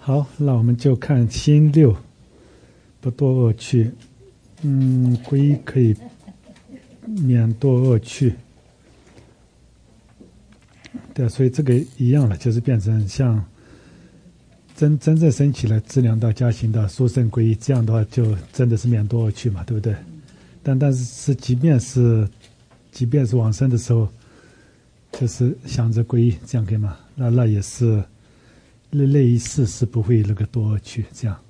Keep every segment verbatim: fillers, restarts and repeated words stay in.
好，那我们就看心六，不堕恶趣。嗯，皈依可以免堕恶趣。对，所以这个一样了，就是变成像真真正升起了资粮道、加行道、殊胜皈依，这样的话就真的是免堕恶趣嘛，对不对？但但是是即便是即便是往生的时候，就是想着皈依，这样可以吗？那那也是。那那一世是不会那个堕恶趣，这样。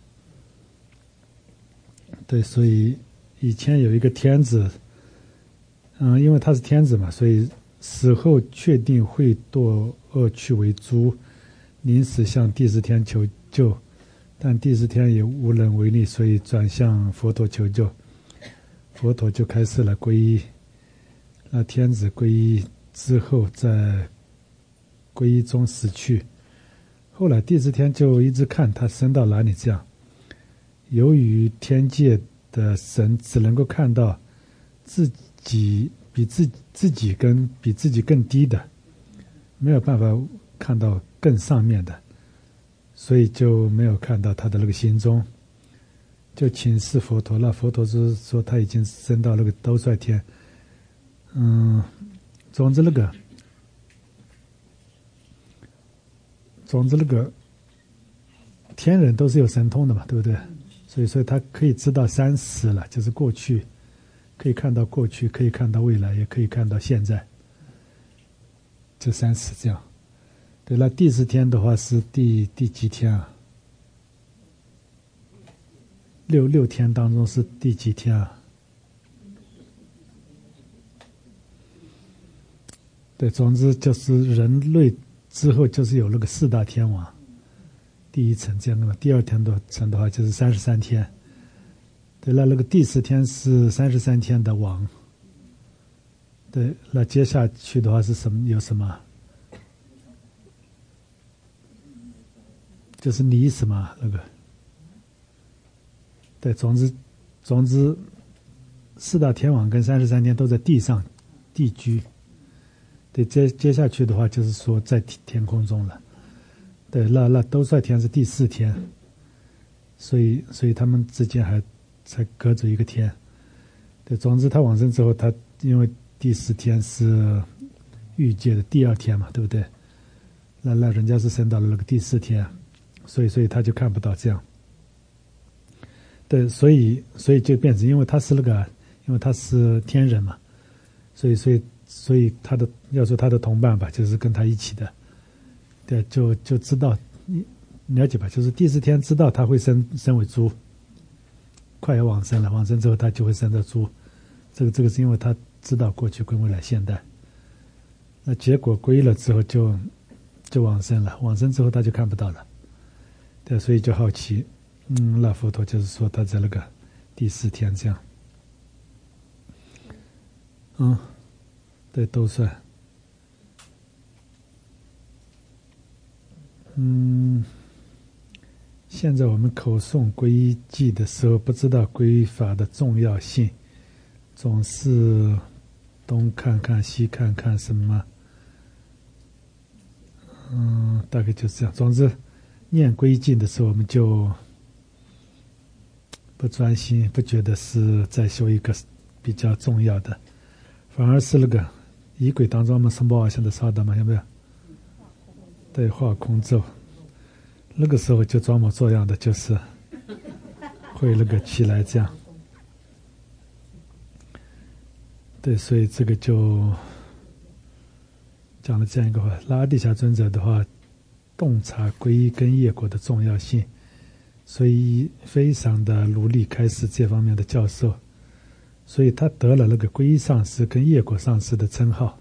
对，所以以前有一个天子，嗯，因为他是天子嘛，所以死后确定会堕恶趣为诛，临死向第十天求救，但第十天也无能为力，所以转向佛陀求救，佛陀就开始了皈依。那天子皈依之后，在皈依中死去。后来第十天就一直看他升到哪里，这样。由于天界的神只能够看到自己比自自己跟比自己更低的，没有办法看到更上面的，所以就没有看到他的那个心中，就请示佛陀了。佛陀是说他已经升到那个兜率天。嗯，总之那个。总之，那个天人都是有神通的嘛，对不对？所以，所以他可以知道三时了，就是过去，可以看到过去，可以看到未来，也可以看到现在，这三时这样。对，那第十天的话是第第几天啊？六六天当中是第几天啊？对，总之就是人类。之后就是有那个四大天王，第一层这样的嘛，第二天的层的话就是三十三天。对，那那个第十天是三十三天的王。对，那接下去的话是什么？有什么？就是你什么那个？对，总之，总之，四大天王跟三十三天都在地上地居。对，接接下去的话就是说在天空中了。对，那那兜率天是第四天，所以所以他们之间还才隔着一个天。对，总之他往生之后，他因为第十天是欲界的第二天嘛，对不对？那那人家是升到了那个第四天，所以所以他就看不到这样。对，所以所以就变成，因为他是那个，因为他是天人嘛，所以所以。所以他的要说他的同伴吧，就是跟他一起的，对，就就知道你了解吧，就是第四天知道他会升升为猪，快要往生了，往生之后他就会升到猪，这个这个是因为他知道过去、跟未来、现代。那结果皈依了之后就就往生了，往生之后他就看不到了，对，所以就好奇，嗯，那佛陀就是说他在那个第四天这样，嗯。对，都算。嗯，现在我们口诵皈依偈的时候，不知道皈依法的重要性，总是东看看西看看什么，嗯，大概就是这样。总之，念皈依偈的时候，我们就不专心，不觉得是在修一个比较重要的，反而是那个。仪轨当中，我们什么现在烧的嘛？有没有？对，画空咒。那个时候就装模作样的，就是会那个起来这样。对，所以这个就讲了这样一个话。那阿底峡尊者的话，洞察皈依跟业果的重要性，所以非常的努力开始这方面的教授。所以他得了那个皈依上师跟业果上师的称号。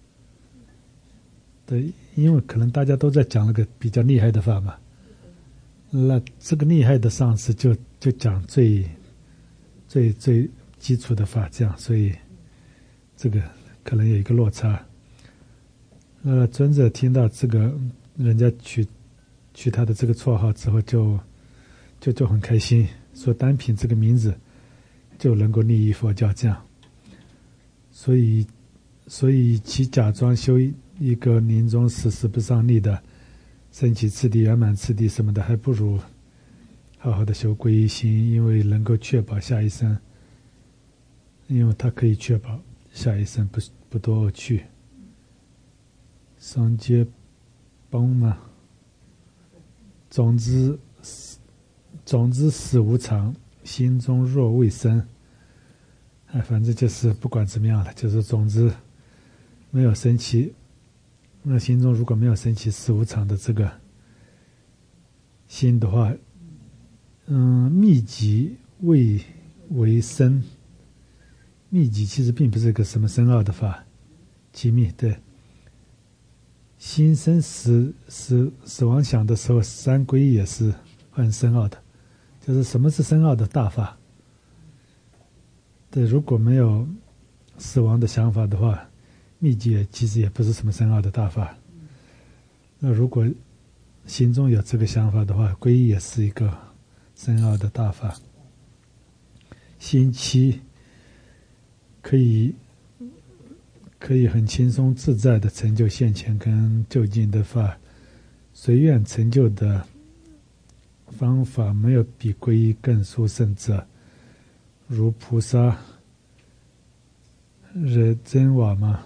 对，因为可能大家都在讲那个比较厉害的法嘛，那这个厉害的上师就就讲最最最基础的法，这样，所以这个可能有一个落差。那尊者听到这个人家取取他的这个绰号之后就，就就很开心，说单凭这个名字。就能够利益佛教这样，所以，所以其假装修一个临终时时不上力的升起次第、圆满次第什么的，还不如好好的修皈依心，因为能够确保下一生，因为它可以确保下一生不不堕恶趣。上界崩嘛，总之总之死无常，心中若未生，哎，反正就是不管怎么样了，就是总之没有升起，那心中如果没有升起死无常的这个心的话，嗯，密集未为生，密集其实并不是一个什么深奥的法，机密对。心生死死死亡想的时候，三皈依也是很深奥的，就是什么是深奥的大法？对，如果没有死亡的想法的话，密集其实也不是什么深奥的大法。那如果心中有这个想法的话，皈依也是一个深奥的大法。心期可以可以很轻松自在的成就现前跟就近的法，随愿成就的方法没有比皈依更殊胜者，如菩萨惹真瓦嘛，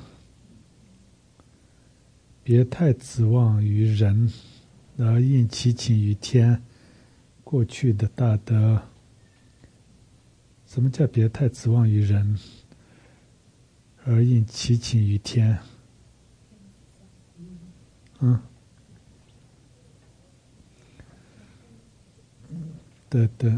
别太指望于人，而应祈请于天。过去的大德，什么叫别太指望于人，而应祈请于天？嗯，对对。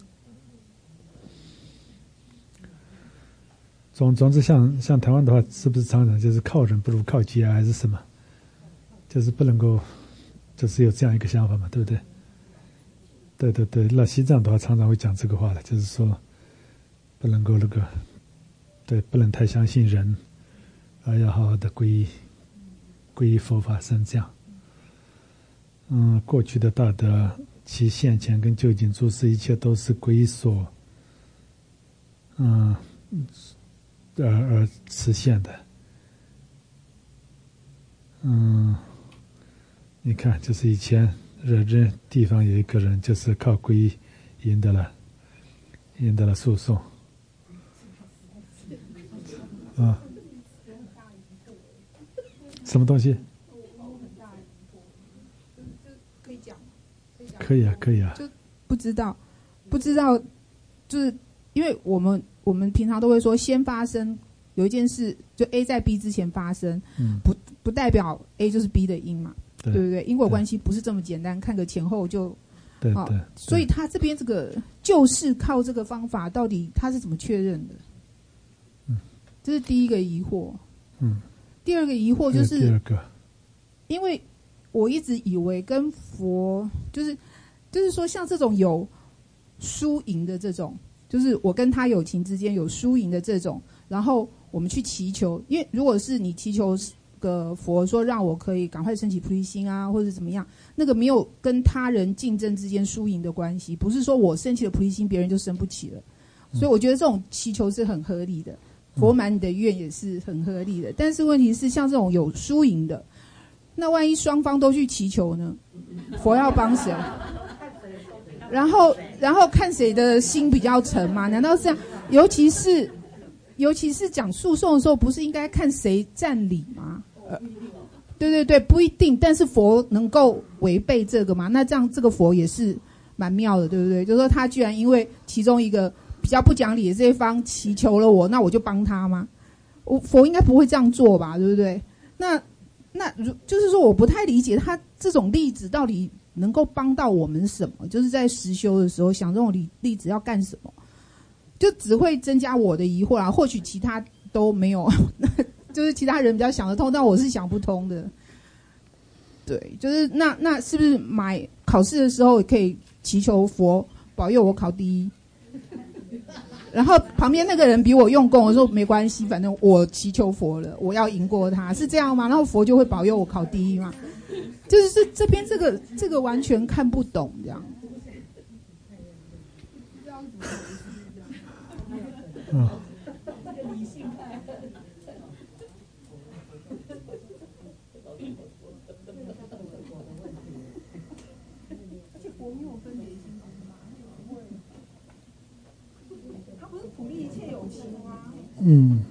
总总之像，像像台湾的话，是不是常常就是靠人不如靠己啊，还是什么？就是不能够，就是有这样一个想法嘛，对不对？对对对，那西藏的话常常会讲这个话的，就是说，不能够那个，对，不能太相信人，而要好好的皈依，皈依佛法僧这样。嗯，过去的大德，其现前跟究竟诸事，一切都是皈依所，嗯，而而实现的。嗯，你看，就是以前惹人地方有一个人，就是靠皈依赢得了，赢得了诉讼。啊，什么东西？ 可以讲， 可以啊，可以啊。 就不知道，不知道，就是因为我们我们平常都会说，先发生有一件事，就 A 在 B 之前发生， 嗯， 不不代表 A 就是 B 的因嘛， 对对不对？因果关系不是这么简单，看个前后就。 对对。 所以他这边这个就是靠这个方法，到底他是怎么确认的？ 嗯， 这是第一个疑惑。 嗯， 第二个疑惑就是， 第二个， 因为我一直以为跟佛就是就是说，像这种有输赢的这种，就是我跟他友情之间有输赢的这种，然后我们去祈求，因为如果是你祈求个佛说让我可以赶快升起菩提心啊，或者怎么样，那个没有跟他人竞争之间输赢的关系，不是说我升起了菩提心，别人就升不起了。所以我觉得这种祈求是很合理的，佛满你的愿也是很合理的。但是问题是，像这种有输赢的，那万一双方都去祈求呢？佛要帮谁？然后，然后看谁的心比较沉嘛？难道是这样？尤其是，尤其是讲诉讼的时候，不是应该看谁占理吗？呃，对对对，不一定。但是佛能够违背这个吗？那这样这个佛也是蛮妙的，对不对？就是说他居然因为其中一个比较不讲理的这一方祈求了我，那我就帮他吗？我佛应该不会这样做吧，对不对？那那就是说，我不太理解他这种例子到底能够帮到我们什么？就是在实修的时候想这种例例子要干什么？就只会增加我的疑惑啦。或许其他都没有，就是其他人比较想得通，但我是想不通的。对，就是那那是不是买考试的时候可以祈求佛保佑我考第一？然后旁边那个人比我用功，我说没关系，反正我祈求佛了，我要赢过他，是这样吗？然后佛就会保佑我考第一吗？就是这边这个这个完全看不懂这样。 嗯。 佛没有分别心吗？不会，他不是普利一切有情吗？ 嗯。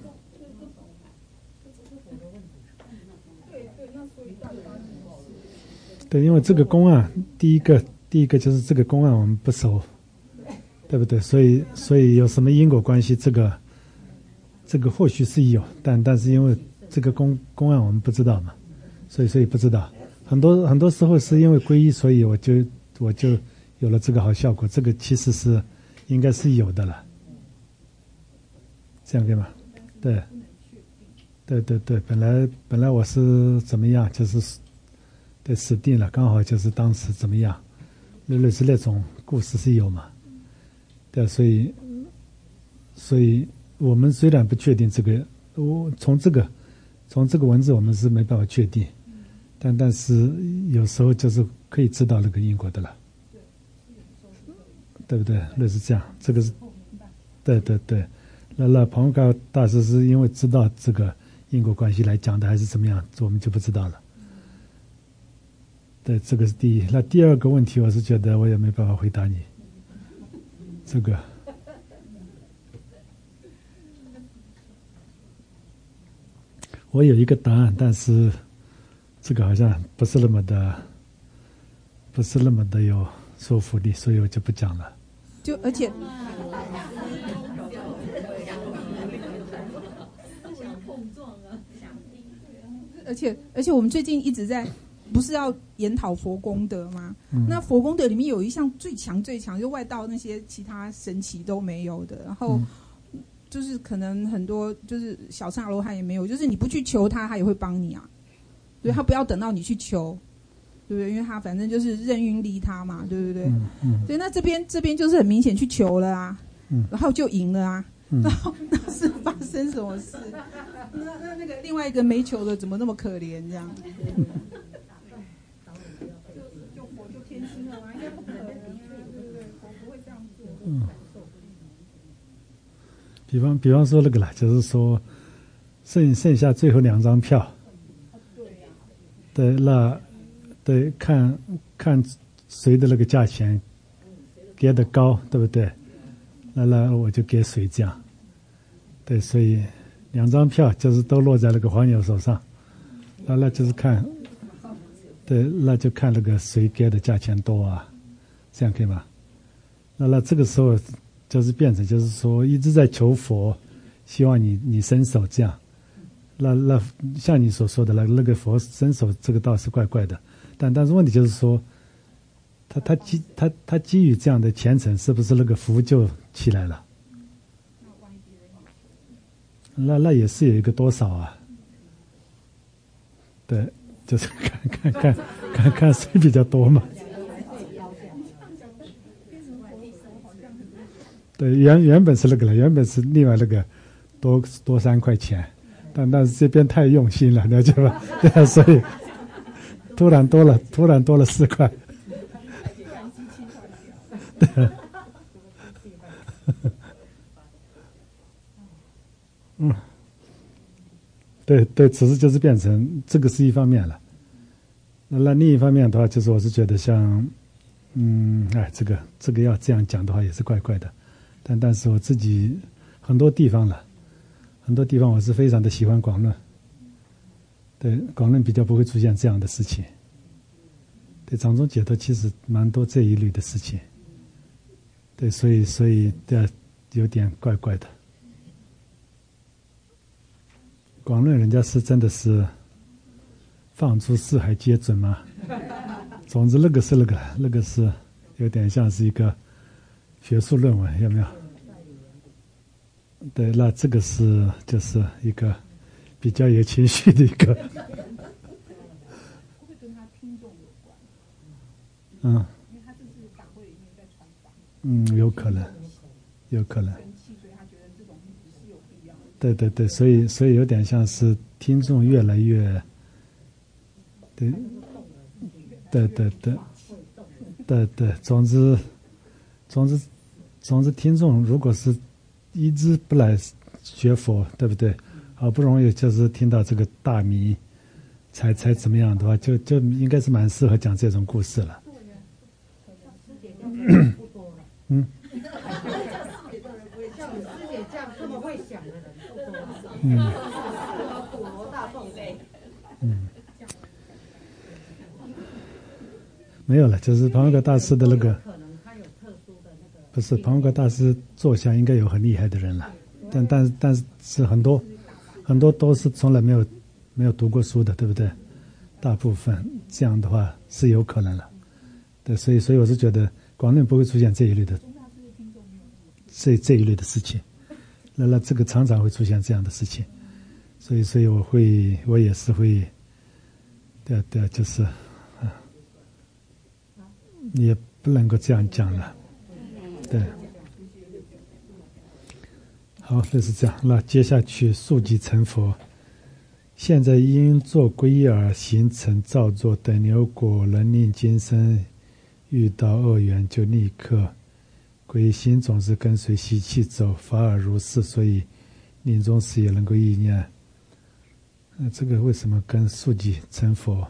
对对，那所以到底发生什么事？ 对，因为这个公案，第一个第一个就是这个公案我们不熟，对不对？所以所以有什么因果关系，这个这个或许是有，但但是因为这个公公案我们不知道嘛，所以所以不知道。很多很多时候是因为皈依，所以我就我就有了这个好效果。这个其实是应该是有的了，这样对吗？对，对对对，本来本来我是怎么样，就是对死定了，刚好就是当时怎么样，类似那种故事是有嘛？对，所以所以我们虽然不确定这个，我从这个从这个文字我们是没办法确定。但但是有时候就是可以知道那个因果的了，对不对？类似这样，这个是，对对对。那那庞高大师是因为知道这个因果关系来讲的，还是怎么样？我们就不知道了。对，这个是第一。那第二个问题，我是觉得我也没办法回答你。这个，我有一个答案，但是。这个好像不是那么的，不是那么的有说服力，所以我就不讲了。 就而且，而且而且我们最近一直在，不是要研讨佛功德吗？嗯、那佛功德里面有一项最强最强，就外道那些其他神奇都没有的，然后。嗯就是可能很多就是小乘阿罗汉也没有，就是你不去求他，他也会帮你啊。对，他不要等到你去求，对不对？因为他反正就是任运利他嘛，对不对？嗯嗯。对，那这边这边就是很明显去求了啊，嗯、然后就赢了啊。嗯、然后那是发生什么事？那那那个另外一个没求的怎么那么可怜这样？嗯、就就佛就偏心了嘛，应该不可能啊，对不对？佛不会这样做。嗯。 比方比方说那个啦，就是说剩剩下最后两张票。对，那对看看谁的那个价钱给的高，对不对？那那我就给谁这样。对，所以两张票就是都落在那个黄牛手上，那那就是看，对，那就看那个谁给的价钱多啊，这样可以吗？那那这个时候就是变成就是说一直在求佛，希望你你伸手这样。那那像你所说的那那个佛伸手，这个倒是怪怪的，但但是问题就是说，他他基他他基于这样的虔诚，是不是那个福就起来了？那那也是有一个多少啊？对，就是看看看看看谁比较多嘛。对，原原本是那个了，原本是另外那个多多三块钱。但但是这边太用心了，了解吧？对，所以突然多了，突然多了四块。对，嗯，对对，此时就是变成这个是一方面了。那那另一方面的话，就是我是觉得像，嗯，哎，这个这个要这样讲的话也是怪怪的，但但是我自己很多地方了。很多地方我是非常的喜欢广论，对广论比较不会出现这样的事情，对掌中解脱其实蛮多这一类的事情，对，所以所以对有点怪怪的。广论人家是真的是放诸四海皆准吗？总之那个是那个那个是有点像是一个学术论文，有没有？对，那这个是就是一个比较有情绪的一个， 会跟他听众有关。 嗯， 因为他这是党会里面在传达。 嗯，有可能，有可能。 所以他觉得这种是有必要的。 对对对，所以所以有点像是听众越来越，对，对对对，对对，总之，总之，总之，听众如果是一直不来学佛，对不对？好不容易就是听到这个大迷，才才怎么样的话，就就应该是蛮适合讲这种故事了。 嗯嗯，没有了，就是庞维格大师的那个，不是庞维格大师座下应该有很厉害的人了，但但但是很多很多都是从来没有没有读过书的，对不对？大部分这样的话是有可能了，对，所以所以我是觉得广论不会出现这一类的这这一类的事情，那那这个常常会出现这样的事情，所以所以我会我也是会，对对，就是啊，也不能够这样讲了，对。好，就是这样。那接下去速即成佛。现在因作皈依而形成造作等流果，能令今生遇到恶缘就立刻皈依心总是跟随习气走，法尔如是，所以临终时也能够意念。那这个为什么跟速即成佛？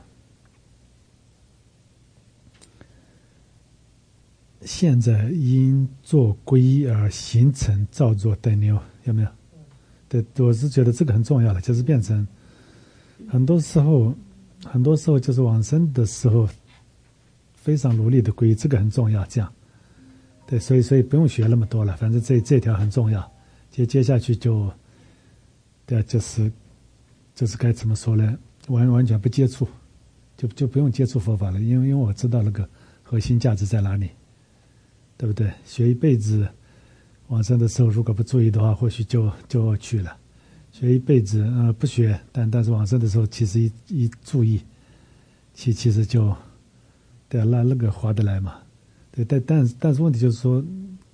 现在因作皈依而形成造作等流，有没有？对，我是觉得这个很重要了，就是变成很多时候，很多时候就是往生的时候，非常努力的皈依，这个很重要。这样，对，所以所以不用学那么多了，反正这这条很重要。接接下去就，对，就是就是该怎么说呢？完完全不接触，就就不用接触佛法了，因为因为我知道那个核心价值在哪里，对不对？学一辈子，往生的时候如果不注意的话，或许就就去了。学一辈子，呃，不学，但但是往生的时候，其实一一注意，其其实就，对啊，那那个划得来嘛，对，但但但是问题就是说，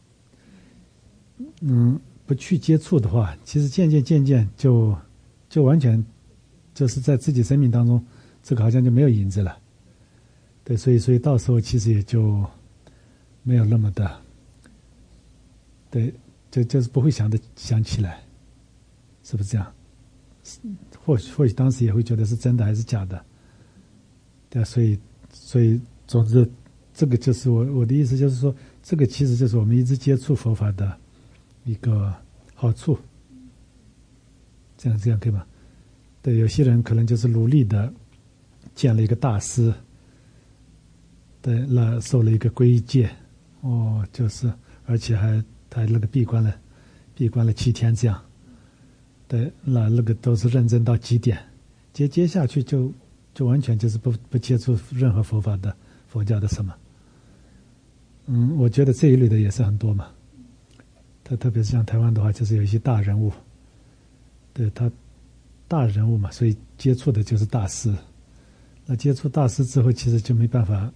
嗯，不去接触的话，其实渐渐渐渐就就完全就是在自己生命当中，这个好像就没有影子了，对，所以所以到时候其实也就没有那么的，对，就就是不会想的想起来。是不是这样？或许或许当时也会觉得是真的还是假的，对啊，所以所以总之，这个就是我我的意思，就是说，这个其实就是我们一直接触佛法的一个好处。这样这样可以吧？对，有些人可能就是努力的见了一个大师，对，那受了一个皈依戒，哦，就是而且还还那个闭关了，闭关了七天这样。对，那那个都是认真到极点，接接下去就就完全就是不不接触任何佛法的佛教的什么。嗯，我觉得这一类的也是很多嘛。他特别是像台湾的话，就是有一些大人物，对他大人物嘛，所以接触的就是大师。那接触大师之后，其实就没办法，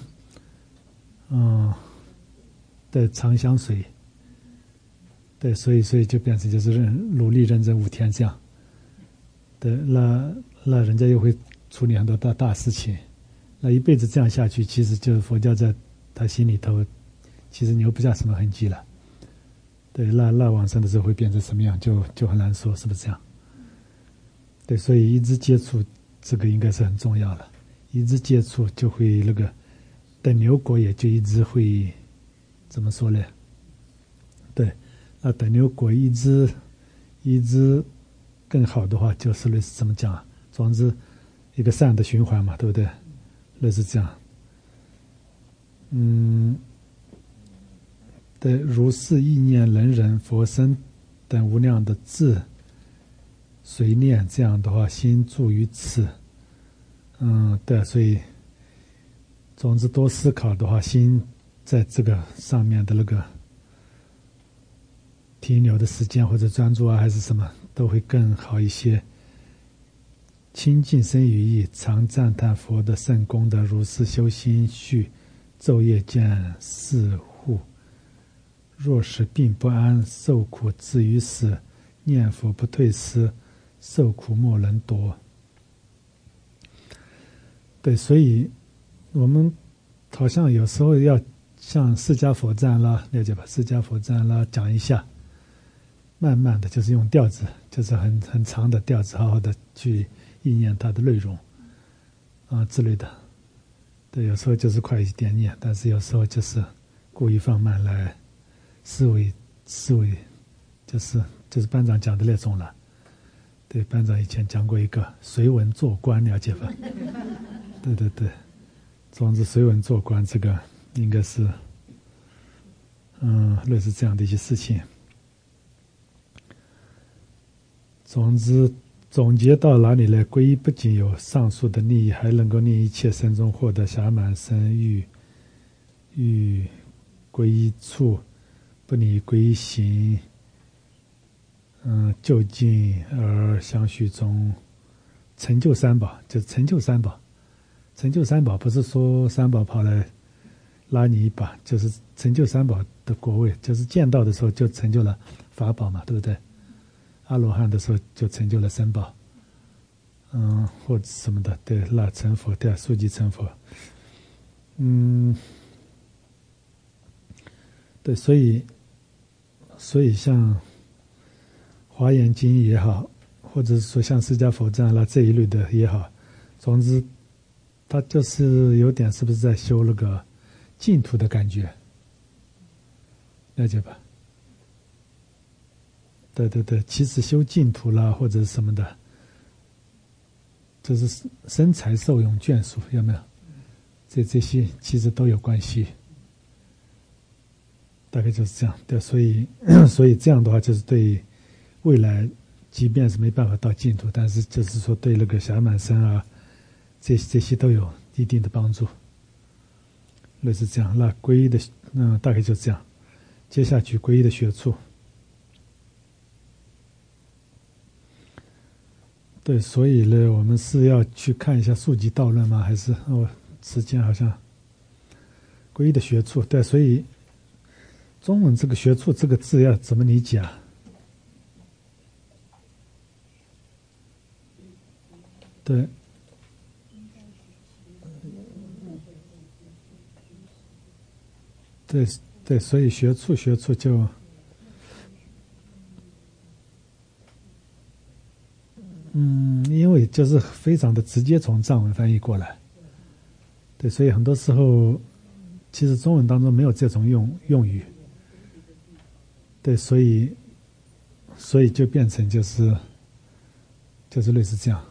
嗯，对，长相随。对，所以所以就变成就是认努力认真五天这样，对，那那人家又会处理很多大大事情，那一辈子这样下去，其实就是佛教在他心里头，其实留不下什么痕迹了。对，那那往生的时候会变成什么样，就就很难说，是不是这样？对，所以一直接触这个应该是很重要了，一直接触就会那个等流果也就一直会怎么说呢？对。那等流果一直一直更好的话，就是类似怎么讲啊？总之，一个善的循环嘛，对不对？类似这样。嗯，对，如是意念能人佛身等无量的智随念，这样的话，心住于此。嗯，对，所以总之多思考的话，心在这个上面的那个停留的时间或者专注啊，还是什么，都会更好一些。清净身语意，常赞叹佛的圣功德，如是修心续，昼夜见是护。若是病不安，受苦至于死，念佛不退失，受苦莫能夺。对，所以我们好像有时候要像释迦佛赞啦，了解吧？释迦佛赞啦，讲一下。慢慢的就是用调子，就是很很长的调子，好好的去意念它的内容啊之类的。对，有时候就是快一点念，但是有时候就是故意放慢来思维思维，就是就是班长讲的那种了。 对，班长以前讲过一个随文做官，了解吧？对对对，总之随文做官这个应该是，嗯，类似这样的一些事情。总之，总结到哪里来？皈依不仅有上述的利益，还能够令一切生中获得暇满身欲欲皈依处，不离皈依行。嗯，就近而相续中，成就三宝，就是成就三宝。成就三宝不是说三宝跑来拉你一把，就是成就三宝的果位，就是见到的时候就成就了法宝嘛，对不对？阿罗汉的时候就成就了三宝，嗯，或者什么的，对，那成佛，对，速即成佛，嗯，对，所以，所以像华严经也好，或者是说像释迦佛藏啦这一类的也好，总之，他就是有点是不是在修那个净土的感觉，了解吧？对对对，其实修净土啦或者什么的，就是生财受用眷属，有没有？这这些其实都有关系，大概就是这样。对，所以所以这样的话，就是对未来，即便是没办法到净土，但是就是说对那个暇满身啊，这这些都有一定的帮助。类似这样，那皈依的，嗯，大概就这样。接下去皈依的学处。对，所以呢，我们是要去看一下《速集道论》吗？还是哦，时间好像皈依的学处？对，所以中文这个学处这个字要怎么理解啊？对，对对，所以学处学处就。嗯，因为就是非常的直接从藏文翻译过来，对，所以很多时候其实中文当中没有这种用用语，对，所以所以就变成就是就是类似这样。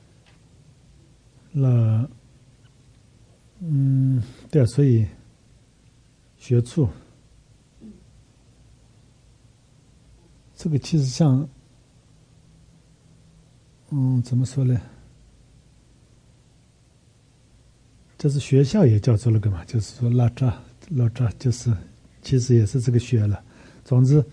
那嗯，对啊，所以学处这个其实像。嗯，怎么说呢？就是学校也叫做那个嘛，就是说拉扎拉扎，就是其实也是这个学了。总之，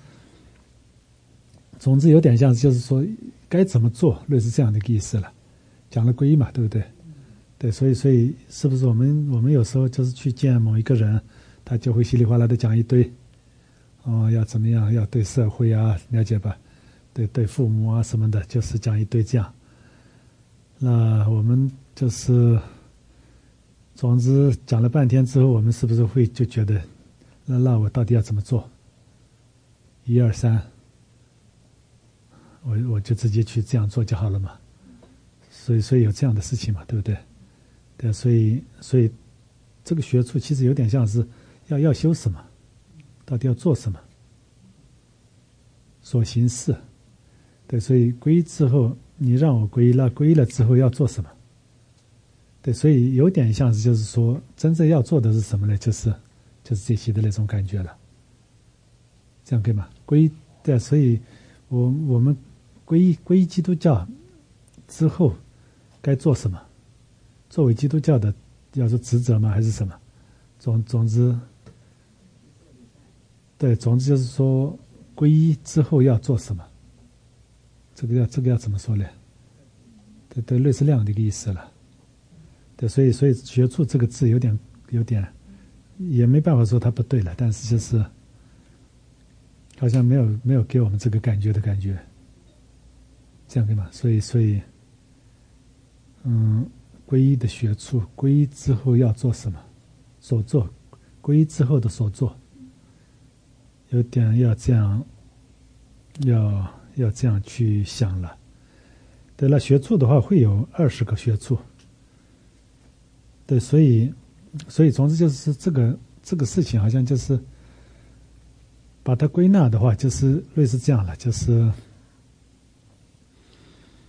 总之有点像，就是说该怎么做，类似这样的一个意思了。讲了皈依嘛，对不对？对，所以所以是不是我们我们有时候就是去见某一个人，他就会稀里哗啦的讲一堆，哦，要怎么样，要对社会啊，了解吧？对对，父母啊什么的，就是讲一堆这样。那我们就是，总之讲了半天之后，我们是不是会就觉得，那那我到底要怎么做？一二三，我我就直接去这样做就好了嘛。所以所以有这样的事情嘛，对不对？对，所以所以这个学处其实有点像是要要修什么，到底要做什么，所行事。对，所以皈依之后，你让我皈依了，皈依了之后要做什么？对，所以有点像是就是说，真正要做的是什么呢？就是就是这些的那种感觉了。这样可以吗？皈依，对，所以我我们皈依皈依基督教之后该做什么？作为基督教的，要说职责吗？还是什么？总总之，对，总之就是说，皈依之后要做什么？这个要这个要怎么说呢？对对，类似那样的一个意思了。对，所以所以学处这个字有点有点，也没办法说它不对了，但是就是好像没有没有给我们这个感觉的感觉，这样对吗？所以所以，嗯，皈依的学处，皈依之后要做什么？所做，皈依之后的所做，有点要这样，要要这样去想了。对了，学处的话会有二十个学处。对，所以，所以总之就是这个这个事情，好像就是把它归纳的话，就是类似这样了，就是，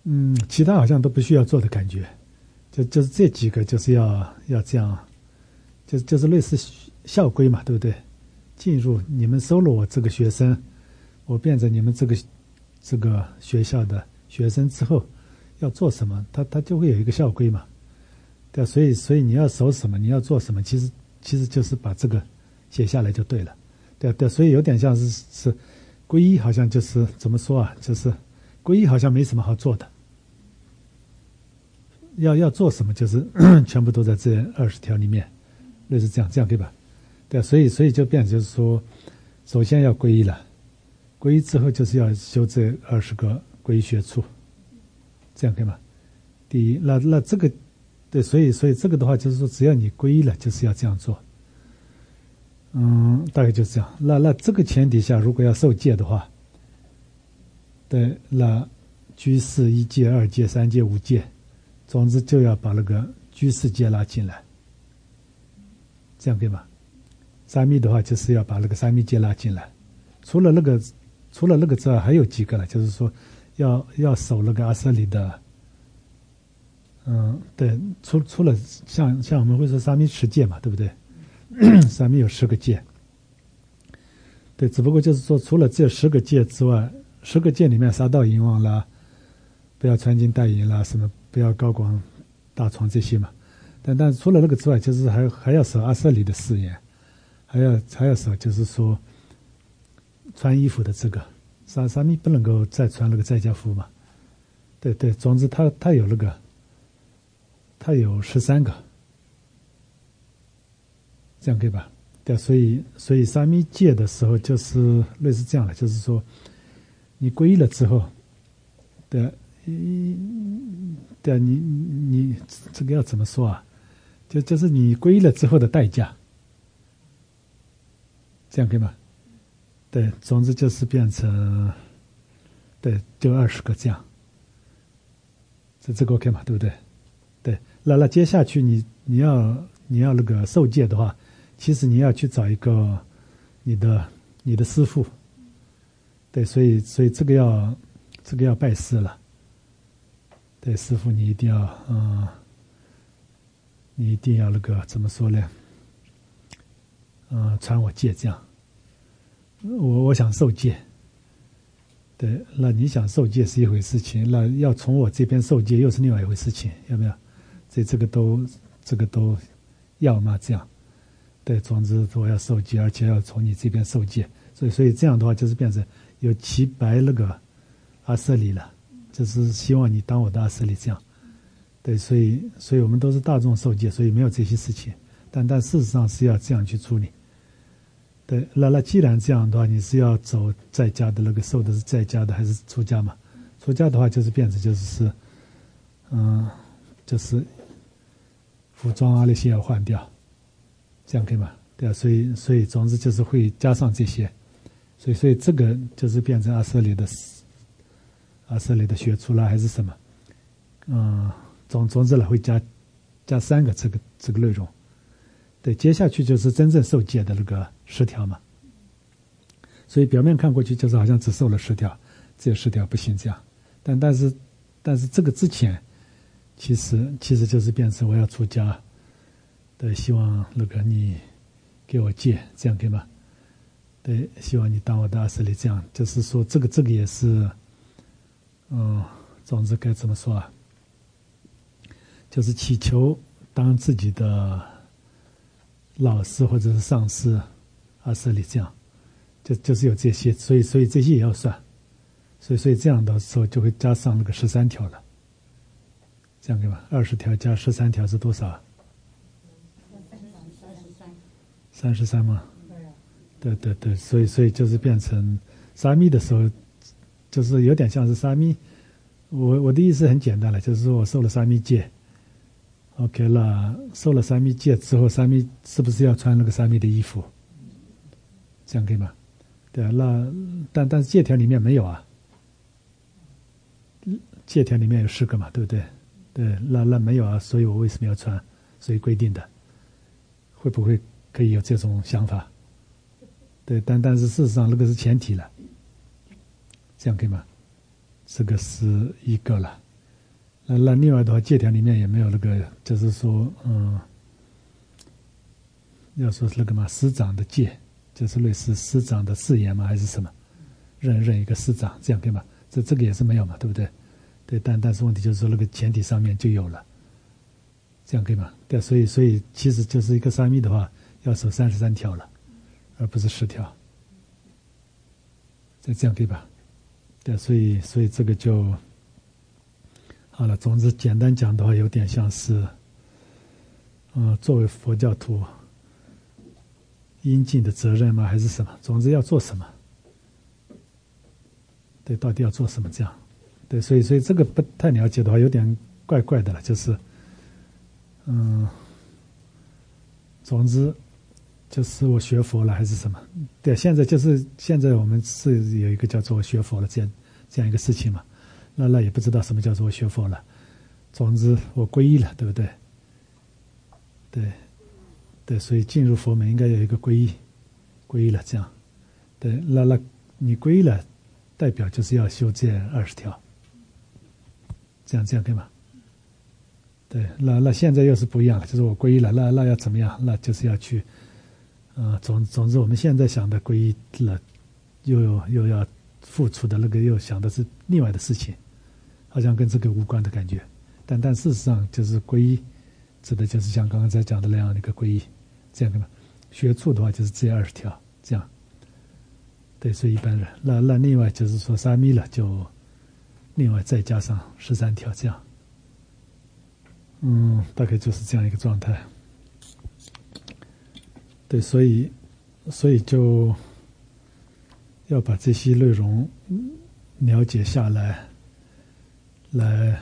嗯，其他好像都不需要做的感觉，就就是这几个就是要要这样，就就是类似校规嘛，对不对？进入你们收了我这个学生，我变成你们这个这个学校的学生之后，要做什么，他他就会有一个校规嘛，对，所以所以你要守什么，你要做什么，其实其实就是把这个写下来就对了，对对，所以有点像是是皈依，好像就是怎么说啊，就是皈依好像没什么好做的，要要做什么就是全部都在这二十条里面，类似这样，这样对吧？对，所以所以就变成就是说，首先要皈依了，皈依之后就是要修这二十个皈依学处，这样可以吗？第一，那那这个，对，所以所以这个的话就是说，只要你皈依了，就是要这样做。嗯，大概就是这样。那那这个前提下，如果要受戒的话，对，那居士一戒、二戒、三戒、五戒，总之就要把那个居士戒拉进来，这样对吗？三密的话，就是要把那个三密戒拉进来。除了那个，除了那个之外，还有几个了，就是说要要守那个阿舍里的。嗯，对，除除了像像我们会说三密持戒嘛，对不对？三密有十个戒，对，只不过就是说，除了这十个戒之外，十个戒里面杀盗淫妄啦，不要穿金戴银啦，什么不要高广大床这些嘛。但但除了那个之外，就是还还要守阿舍里的誓言，还要还要守，就是说穿衣服的这个，沙沙弥不能够再穿那个在家服嘛。对对，总之他他有那个，他有十三个。这样可以吧？对，所以所以三密戒的时候就是类似这样的，就是说，你皈依了之后，对，对，你你这个要怎么说啊？就就是你皈依了之后的代价，这样可以吗？对，总之就是变成，对，就二十个这样，这这个 OK 嘛？对不对？对，那那接下去你你要你要那个受戒的话。其实你要去找一个你的你的师父，对，所以所以这个要这个要拜师了，对，师父你一定要嗯，你一定要那个怎么说呢？嗯，传我戒这样，我我想受戒，对，那你想受戒是一回事情，那要从我这边受戒又是另外一回事情，有没有？这这个都这个都要吗？这样？对，总之我要受戒，而且要从你这边受戒，所以所以这样的话就是变成有齐白那个阿舍里了，就是希望你当我的阿舍里这样。对，所以所以我们都是大众受戒，所以没有这些事情，但但事实上是要这样去处理。对，那那既然这样的话，你是要走在家的那个受的是在家的还是出家嘛？出家的话就是变成就是是，嗯，就是服装啊那些要换掉。这样可以吗？对啊，所以所以总之就是会加上这些，所以所以这个就是变成阿舍里的阿舍里的学处啦，还是什么？嗯，总总之了会加加三个这个这个内容。对，接下去就是真正受戒的那个十条嘛。所以表面看过去就是好像只受了十条，只有十条不行这样，但但是但是这个之前，其实其实就是变成我要出家。对，希望那个你给我戒，这样可以吗？对，希望你当我的阿舍里，这样就是说，这个这个也是，嗯，总之该怎么说啊？就是祈求当自己的老师或者是上师阿舍里，这样，就就是有这些，所以所以这些也要算，所以所以这样的时候就会加上那个十三条了，这样可以吗？二十条加十三条是多少啊？三十三吗？对对对，所以所以就是变成沙弥的时候，就是有点像是沙弥。我我的意思很简单了，就是说我受了沙弥戒 ，OK 了，受了沙弥戒之后，沙弥是不是要穿那个沙弥的衣服？这样可以吗？对啊，那但但是戒条里面没有啊，戒条里面有十个嘛，对不对？对，那那没有啊，所以我为什么要穿？所以规定的，会不会？可以有这种想法，对，但但是事实上那个是前提了，这样可以吗？这个是一个了， 那那另外的话，戒条里面也没有那个，就是说，嗯，要说是那个嘛，师长的戒，就是类似师长的誓言嘛，还是什么，认认一个师长，这样对吗？这这个也是没有嘛，对不对？对，但但是问题就是说那个前提上面就有了，这样可以吗？对，所以所以其实就是一个沙弥的话，要守三十三条了，而不是十条。这这样可以吧？对，所以所以这个就好了。总之，简单讲的话，有点像是，嗯、呃，作为佛教徒应尽的责任吗？还是什么？总之要做什么？对，到底要做什么？这样，对，所以所以这个不太了解的话，有点怪怪的了。就是，嗯，总之就是我学佛了，还是什么？对，现在就是现在我们是有一个叫做学佛了这样这样一个事情嘛。那那也不知道什么叫做我学佛了。总之我皈依了，对不对？对，对，所以进入佛门应该有一个皈依，皈依了这样。对，那那你皈依了，代表就是要修这二十条。这样这样对吗？对，那那现在又是不一样了，就是我皈依了，那那要怎么样？那就是要去，呃，总总之我们现在想的皈依了，又有又要付出的那个，又想的是另外的事情，好像跟这个无关的感觉。但但事实上就是皈依，指的就是像刚刚在讲的那样的一个皈依，这样对吗？学处的话就是这二十条，这样。对，所以一般人，那那另外就是说沙弥了，就另外再加上十三条这样。嗯，大概就是这样一个状态。对，所以，所以就要把这些内容了解下来，来，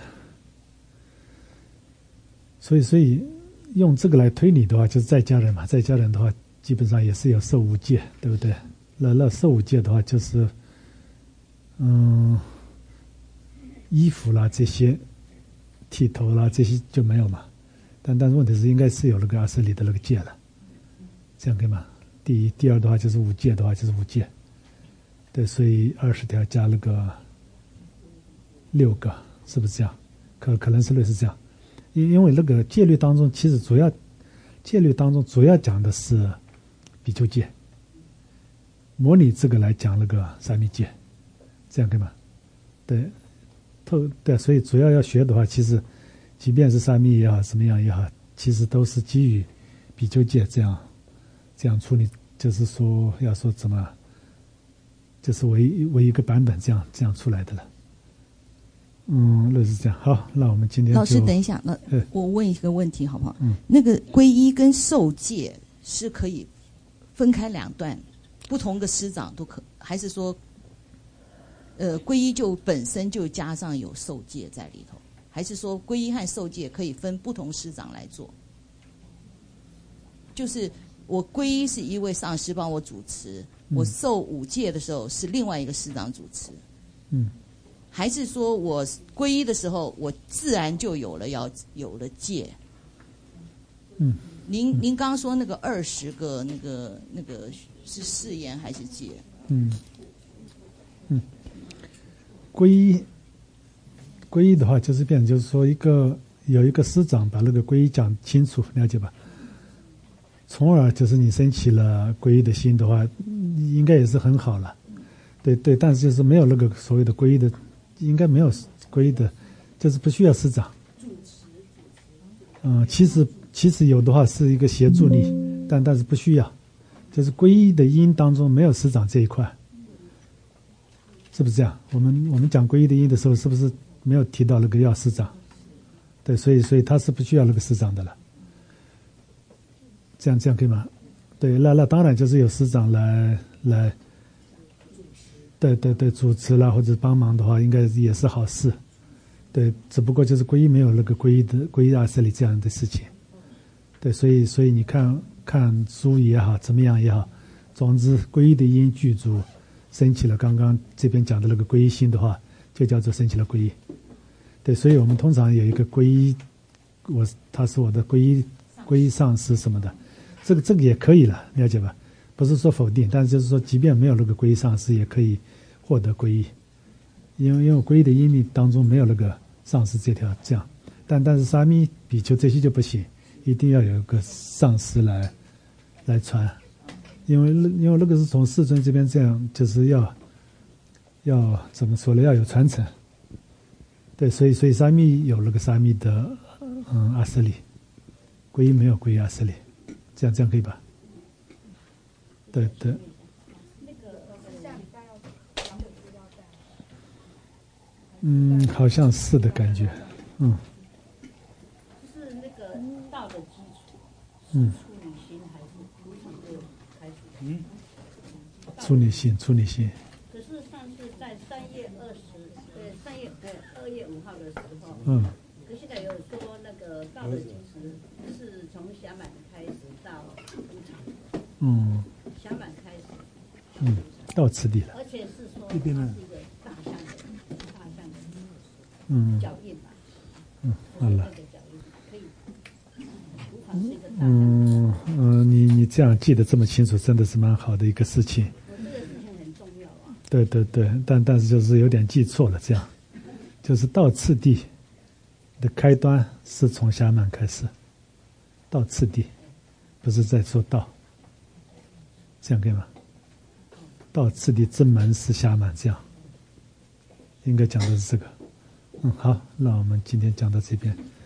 所以，所以用这个来推理的话，就是在家人嘛，在家人的话，基本上也是有受五戒，对不对？那那受五戒的话，就是，嗯，衣服啦这些。剃头啦，这些就没有嘛，但但是问题是应该是有那个阿舍里的那个戒了，这样可以吗？第一，第二的话就是五戒的话就是五戒，对，所以二十条加那个六个，是不是这样？可可能是类似这样，因因为那个戒律当中，其实主要戒律当中主要讲的是比丘戒，模拟这个来讲那个沙弥戒，这样可以吗？对。透对，所以主要要学的话，其实即便是沙弥也好，什么样也好，其实都是基于比丘戒这样这样处理，就是说要说怎么，就是为为一个版本这样这样出来的了。嗯，类似这样。好，那我们今天就老师等一下，那我问一个问题好不好？嗯，那个皈依跟受戒是可以分开两段，不同的师长都可，还是说？呃，皈依就本身就加上有受戒在里头，还是说皈依和受戒可以分不同师长来做？就是我皈依是一位上师帮我主持，嗯、我受五戒的时候是另外一个师长主持。 嗯， 还是说我皈依的时候我自然就有了要有了戒？ 嗯， 您您刚刚说那个二十个那个那个是誓言还是戒？ 嗯嗯。皈依，皈依的话，就是变成就是说一个有一个师长把那个皈依讲清楚，了解吧？从而就是你升起了皈依的心的话，应该也是很好了。对对，但是就是没有那个所谓的皈依的，应该没有皈依的，就是不需要师长。嗯，其实其实有的话是一个协助力，但但是不需要，就是皈依的因当中没有师长这一块。是不是这样？我们我们讲皈依的因的时候，是不是没有提到那个要师长？对，所以所以他是不需要那个师长的了。这样这样可以吗？对，那那当然就是有师长来来，对对对，主持啦或者帮忙的话，应该也是好事。对，只不过就是皈依没有那个皈依的皈依阿舍里这样的事情。对，所以所以你看看书也好，怎么样也好，总之皈依的因具足。升起了刚刚这边讲的那个皈依心的话，就叫做升起了皈依。对，所以我们通常有一个皈依，我他是我的皈依皈依上师什么的，这个这个也可以了，了解吧？不是说否定，但是就是说，即便没有那个皈依上师，也可以获得皈依，因为因为皈依的因力当中没有那个上师这条这样，但但是沙弥比丘这些就不行，一定要有一个上师来来传，因为因为那个是从世尊这边这样，就是要要怎么说呢？要有传承。对，所以所以沙弥有那个沙弥的嗯阿斯里，皈依没有皈依阿斯里，这样这样可以吧？对对。嗯，好像是的感觉，嗯。 就是那个道的基础， 嗯。 处理心还是从就开始？ 嗯。处理心，处理心。 可是上次在三月二十，对，三月呃二月五号的时候， 嗯。 可现在有说那个道的基础是从暇满开始到无常。 嗯。 暇满开始。 嗯，到此地了。 而且是说它是一个大象的。 嗯， 脚印吧， 嗯，好了， 可以， 嗯嗯，你你这样记得这么清楚，真的是蛮好的一个事情。 我这个事情很重要啊。 对对对，但但是就是有点记错了，这样，就是到次第的开端是从暇满开始，到次第，不是在说道，这样可以吗？到次第正门是暇满，这样，应该讲的是这个。嗯，好，那我们今天讲到这边。